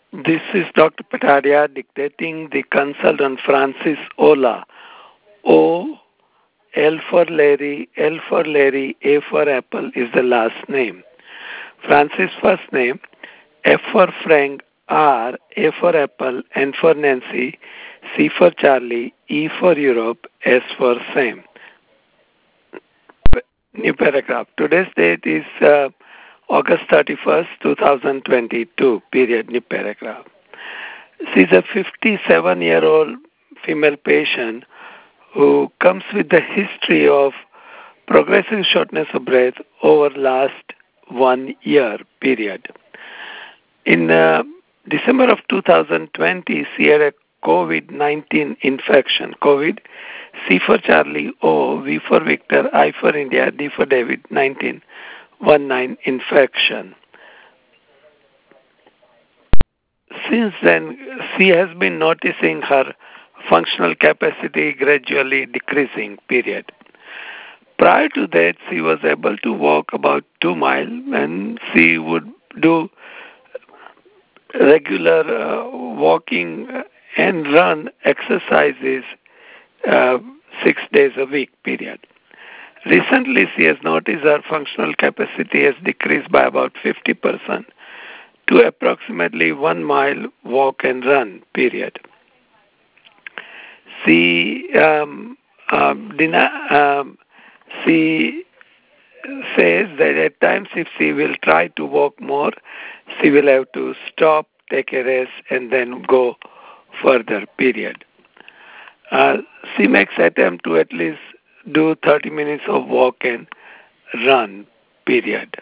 This is Dr. Patadia dictating the consultant Francis Ola. O, L for Larry, A for Apple is the last name. Francis' first name, F for Frank, R, A for Apple, N for Nancy, C for Charlie, E for Europe, S for Sam. New paragraph. Today's date is August 31st, 2022, period, new paragraph. She's a 57-year-old female patient who comes with the history of progressive shortness of breath over last 1 year, period. In December of 2020, she had a COVID-19 infection. COVID, C for Charlie, O, V for Victor, I for India, D for David, 19 infection. Since then, she has been noticing her functional capacity gradually decreasing, period. Prior to that, she was able to walk about 2 miles and she would do regular walking and run exercises 6 days a week, period. Recently, she has noticed her functional capacity has decreased by about 50% to approximately 1 mile walk and run, period. She she says that at times if she will try to walk more, she will have to stop, take a rest, and then go further, period. She makes attempt to at least do 30 minutes of walk and run, period.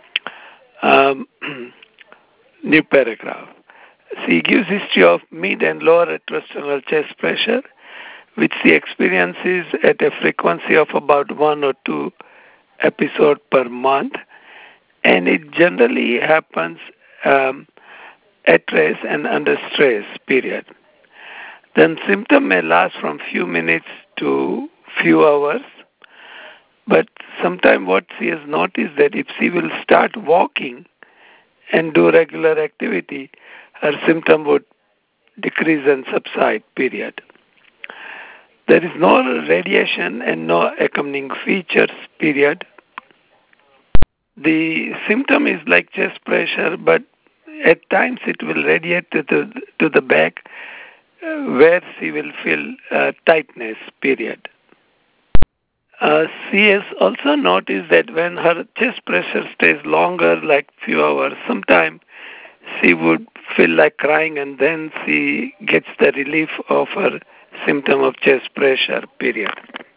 New paragraph. She gives history of mid and lower retrosternal chest pressure, which she experiences at a frequency of about 1 or 2 episodes per month, and it generally happens at rest and under stress, period. Then symptom may last from few minutes to few hours, but sometimes what she has noticed that if she will start walking and do regular activity, her symptom would decrease and subside, period. There is no radiation and no accompanying features, period. The symptom is like chest pressure, but at times it will radiate to the back where she will feel tightness, period. She has also noticed that when her chest pressure stays longer, like few hours, sometimes she would feel like crying and then she gets the relief of her symptom of chest pressure, period.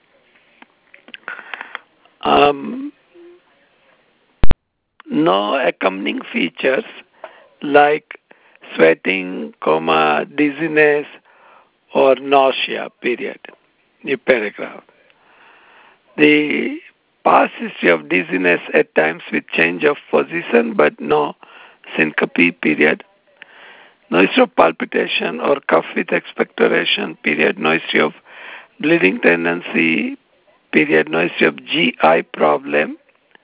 No accompanying features like sweating, dizziness, or nausea, period. New paragraph. The past history of dizziness at times with change of position but no syncope, period. No history of palpitation or cough with expectoration, period. No history of bleeding tendency, period. No history of GI problem,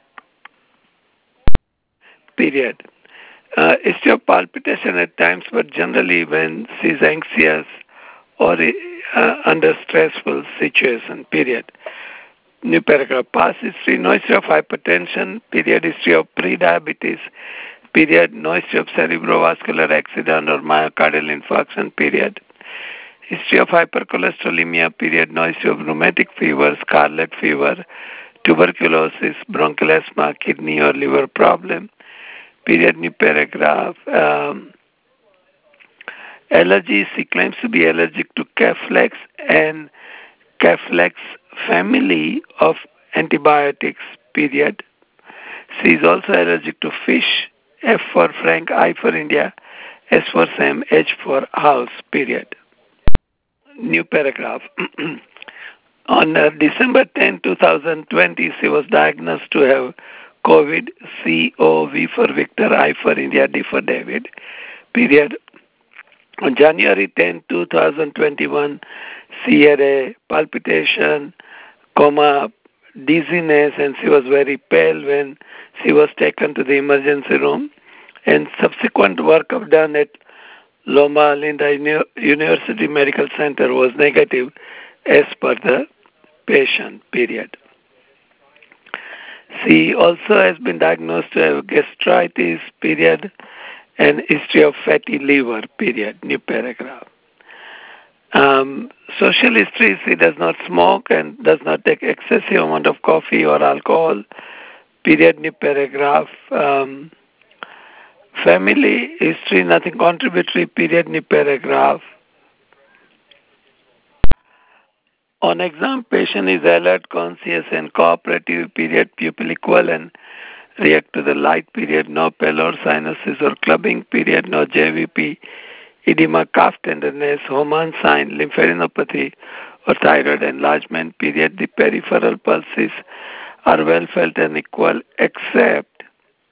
period. History of palpitation at times, but generally when she's anxious or under stressful situation, period. New paragraph. Past history, no history of hypertension, period. History of pre-diabetes, period. No history of cerebrovascular accident or myocardial infarction, period. History of hypercholesterolemia, period. No history of rheumatic fever, scarlet fever, tuberculosis, bronchial asthma, kidney or liver problem, period. New paragraph. Allergies, she claims to be allergic to Caflex and Caflex family of antibiotics, period. She is also allergic to fish, F for Frank, I for India, S for Sam, H for house, period. New paragraph. On December 10, 2020, she was diagnosed to have COVID, C, O, V for Victor, I for India, D for David, period. On January 10, 2021, she had a palpitation, dizziness, and she was very pale when she was taken to the emergency room. And subsequent workup done at Loma Linda University Medical Center was negative as per the patient, period. She also has been diagnosed to have gastritis, period, and history of fatty liver, period, new paragraph. Social history, she does not smoke and does not take excessive amount of coffee or alcohol, period, new paragraph. Family history, nothing contributory, period, new paragraph. On exam, patient is alert, conscious, and cooperative, period, pupil equal and react to the light, period, no pallor, cyanosis or clubbing, period, no JVP, edema, calf tenderness, Homan sign, lymphadenopathy or thyroid enlargement, period. The peripheral pulses are well felt and equal except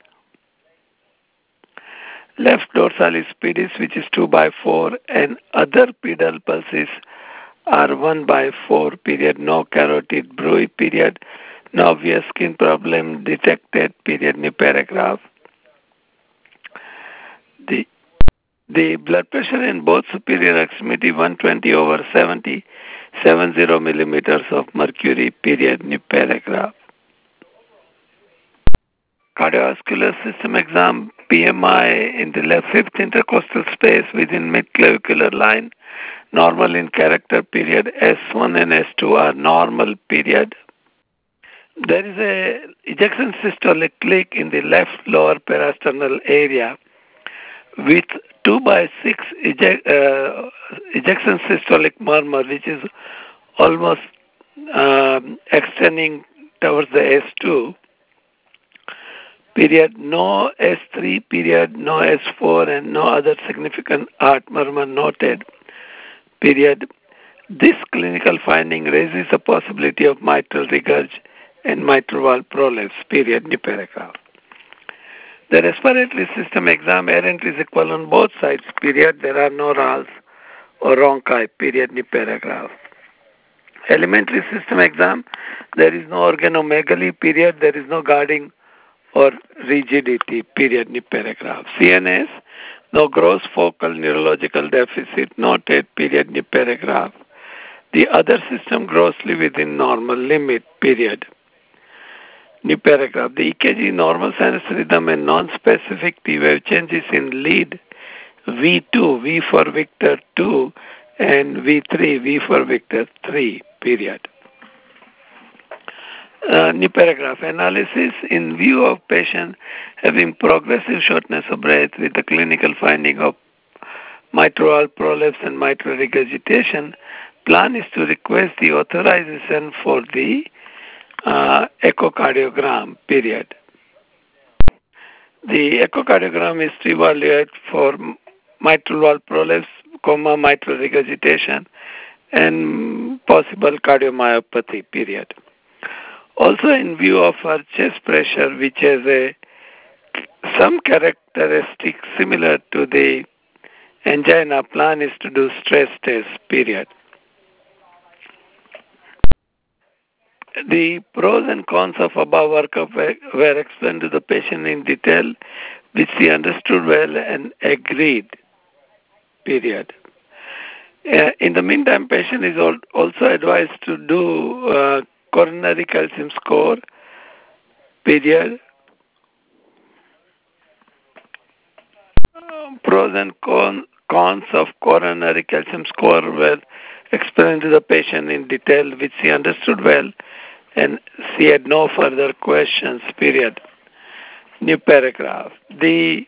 left dorsalis pedis, which is 2/4, and other pedal pulses are 1/4, period. No carotid bruit, period. No obvious skin problem detected, period. New paragraph. The blood pressure in both superior extremity 120/70, 70 millimeters of mercury, period. New paragraph. Cardiovascular system exam, PMI in the left fifth intercostal space within mid-clavicular line, normal in character, period. S1 and S2 are normal, period. There is a ejection systolic click in the left lower parasternal area with 2/6 ejection systolic murmur, which is almost extending towards the S2. Period, no S3, period, no S4, and no other significant heart murmur noted, period. This clinical finding raises the possibility of mitral regurg and mitral valve prolapse, period, new paragraph. The respiratory system exam errant is equal on both sides, period. There are no RALs or rhonchi, period, new paragraph. Elementary system exam, there is no organomegaly, period. There is no guarding or rigidity, period, new paragraph. CNS, no gross focal neurological deficit noted, period, new paragraph. The other system grossly within normal limit, period. New paragraph. The EKG normal sinus rhythm and non-specific T wave changes in lead V2, V for Victor 2, and V3, V for Victor 3, period. New paragraph. Analysis in view of patient having progressive shortness of breath with the clinical finding of mitral prolapse and mitral regurgitation, plan is to request the authorization for the echocardiogram, period. The echocardiogram is to evaluate for mitral valve prolapse, mitral regurgitation, and possible cardiomyopathy, period. Also, in view of her chest pressure, which has some characteristics similar to the angina, plan is to do stress test, period. The pros and cons of above workup were explained to the patient in detail, which she understood well and agreed, period. In the meantime, patient is also advised to do coronary calcium score, period. Pros and cons of coronary calcium score were explained to the patient in detail, which she understood well, and she had no further questions, period. New paragraph. The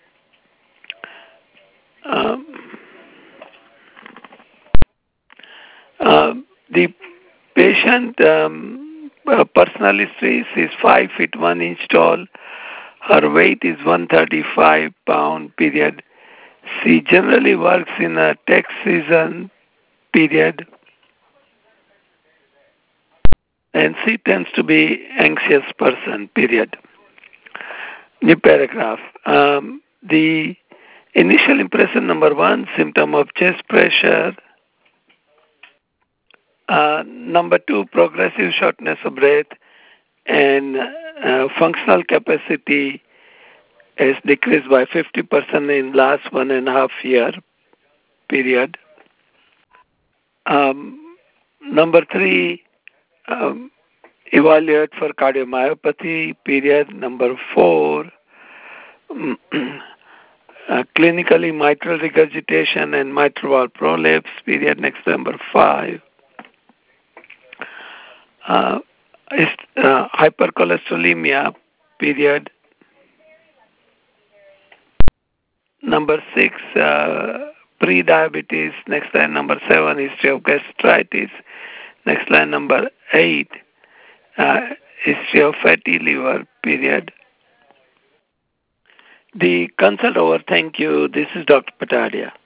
patient personal history is 5 feet 1 inch tall. Her weight is 135 pound, period. She generally works in a tax season, period. And she tends to be anxious person, period. New paragraph. The initial impression number 1, symptom of chest pressure. Number 2, progressive shortness of breath and functional capacity has decreased by 50% in last 1.5 years, period. Number 3, evaluate for cardiomyopathy, period. Number 4, clinically mitral regurgitation and mitral valve prolapse, period. Next, number 5. Hypercholesterolemia, period. Number 6, pre-diabetes. Next line, number 7, history of gastritis. Next line, number 8, history of fatty liver, period. The consult over. Thank you. This is Dr. Patadia.